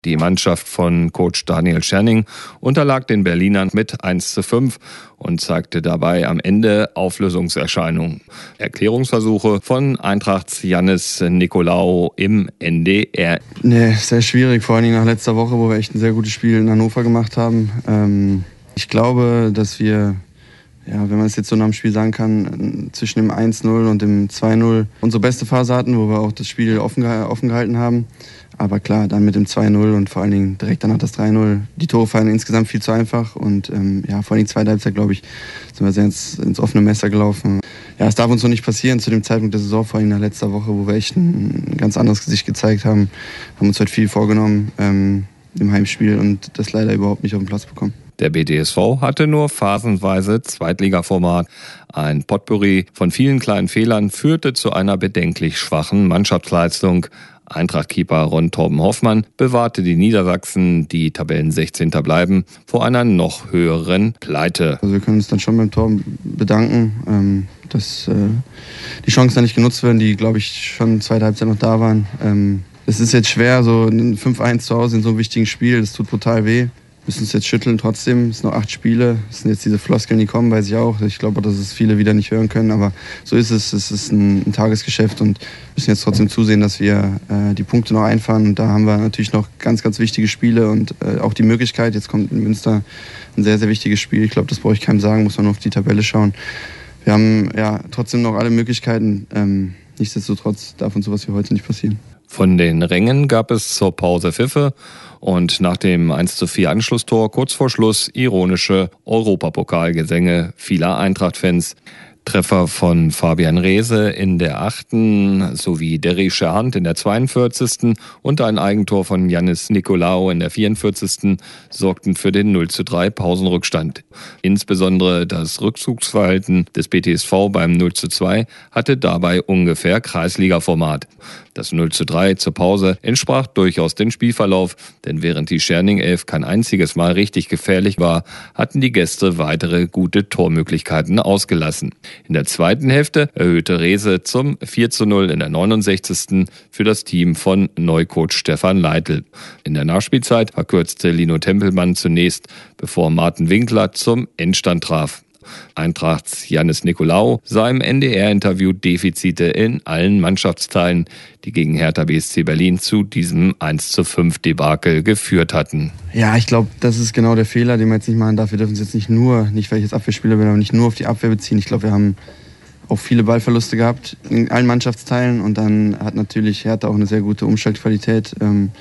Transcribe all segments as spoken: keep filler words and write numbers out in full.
Die Mannschaft von Coach Daniel Scherning unterlag den Berlinern mit eins zu fünf und zeigte dabei am Ende Auflösungserscheinungen. Erklärungsversuche von Eintrachts Giannis Nicolaou im N D R. Nee, sehr schwierig, vor allem nach letzter Woche, wo wir echt ein sehr gutes Spiel in Hannover gemacht haben. Ähm, ich glaube, dass wir, ja, wenn man es jetzt so nach dem Spiel sagen kann, zwischen dem eins null und dem zwei null unsere beste Phase hatten, wo wir auch das Spiel offen, offen gehalten haben. Aber klar, dann mit dem zwei null und vor allen Dingen direkt danach das drei null. Die Tore fallen insgesamt viel zu einfach. Und ähm, ja, vor allem die zweite Halbzeit, glaube ich, sind wir sehr ins, ins offene Messer gelaufen. Ja, es darf uns so nicht passieren zu dem Zeitpunkt der Saison, vor allem nach letzter Woche, wo wir echt ein, ein ganz anderes Gesicht gezeigt haben. Haben uns heute viel vorgenommen ähm, im Heimspiel und das leider überhaupt nicht auf den Platz bekommen. Der B T S V hatte nur phasenweise Zweitligaformat. Ein Potpourri von vielen kleinen Fehlern führte zu einer bedenklich schwachen Mannschaftsleistung. Eintracht-Keeper Ron Torben Hoffmann bewahrte die Niedersachsen, die Tabellensechzehnter bleiben, vor einer noch höheren Pleite. Also wir können uns dann schon beim Torben bedanken, ähm, dass äh, die Chancen da nicht genutzt werden, die, glaube ich, schon zweite Halbzeit noch da waren. Ähm, es ist jetzt schwer, so ein fünf eins zu Hause in so einem wichtigen Spiel, das tut brutal weh. Wir müssen uns jetzt schütteln trotzdem. Es sind noch acht Spiele. Es sind jetzt diese Floskeln, die kommen, weiß ich auch. Ich glaube, dass es viele wieder nicht hören können. Aber so ist es. Es ist ein, ein Tagesgeschäft und müssen jetzt trotzdem zusehen, dass wir äh, die Punkte noch einfahren. Und da haben wir natürlich noch ganz, ganz wichtige Spiele und äh, auch die Möglichkeit. Jetzt kommt in Münster ein sehr, sehr wichtiges Spiel. Ich glaube, das brauche ich keinem sagen. Muss man nur auf die Tabelle schauen. Wir haben ja trotzdem noch alle Möglichkeiten. Ähm, nichtsdestotrotz darf uns sowas wie heute nicht passieren. Von den Rängen gab es zur Pause Pfiffe und nach dem eins zu vier Anschlusstor kurz vor Schluss ironische Europapokalgesänge vieler Eintracht-Fans. Treffer von Fabian Reese in der achten sowie Derrische Hand in der zweiundvierzigsten und ein Eigentor von Giannis Nicolaou in der vierundvierzigsten sorgten für den null zu drei Pausenrückstand. Insbesondere das Rückzugsverhalten des B T S V beim null zu zwei hatte dabei ungefähr Kreisliga-Format. Das null zu drei zur Pause entsprach durchaus dem Spielverlauf, denn während die Scherning-Elf kein einziges Mal richtig gefährlich war, hatten die Gäste weitere gute Tormöglichkeiten ausgelassen. In der zweiten Hälfte erhöhte Reese zum vier zu null in der neunundsechzigsten für das Team von Neucoach Stefan Leitl. In der Nachspielzeit verkürzte Lino Tempelmann zunächst, bevor Martin Winkler zum Endstand traf. Eintrachts Giannis Nicolaou sah im N D R-Interview Defizite in allen Mannschaftsteilen, die gegen Hertha B S C Berlin zu diesem eins zu fünf Debakel geführt hatten. Ja, ich glaube, das ist genau der Fehler, den man jetzt nicht machen darf. Wir dürfen es jetzt nicht nur, nicht weil ich jetzt Abwehrspieler bin, aber nicht nur auf die Abwehr beziehen. Ich glaube, wir haben auch viele Ballverluste gehabt in allen Mannschaftsteilen und dann hat natürlich Hertha auch eine sehr gute Umschaltqualität.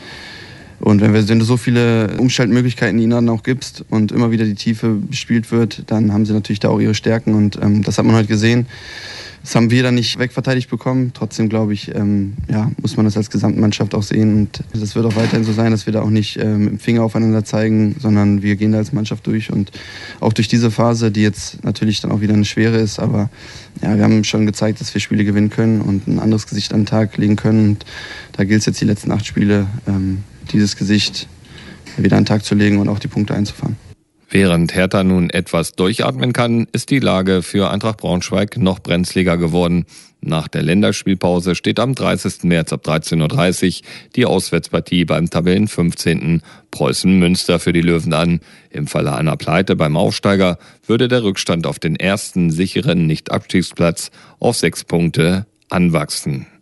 Und wenn, wir, wenn du so viele Umschaltmöglichkeiten ihnen dann auch gibst und immer wieder die Tiefe bespielt wird, dann haben sie natürlich da auch ihre Stärken und ähm, das hat man heute gesehen. Das haben wir dann nicht wegverteidigt bekommen. Trotzdem, glaube ich, ähm, ja, muss man das als Gesamtmannschaft auch sehen. Und das wird auch weiterhin so sein, dass wir da auch nicht äh, mit dem Finger aufeinander zeigen, sondern wir gehen da als Mannschaft durch. Und auch durch diese Phase, die jetzt natürlich dann auch wieder eine schwere ist, aber ja, wir haben schon gezeigt, dass wir Spiele gewinnen können und ein anderes Gesicht an den Tag legen können. Und da gilt es jetzt die letzten acht Spiele, ähm, dieses Gesicht wieder an den Tag zu legen und auch die Punkte einzufahren. Während Hertha nun etwas durchatmen kann, ist die Lage für Eintracht Braunschweig noch brenzliger geworden. Nach der Länderspielpause steht am dreißigsten März ab dreizehn Uhr dreißig die Auswärtspartie beim Tabellenfünfzehnten Preußen Münster für die Löwen an. Im Falle einer Pleite beim Aufsteiger würde der Rückstand auf den ersten sicheren Nicht-Abstiegsplatz auf sechs Punkte anwachsen.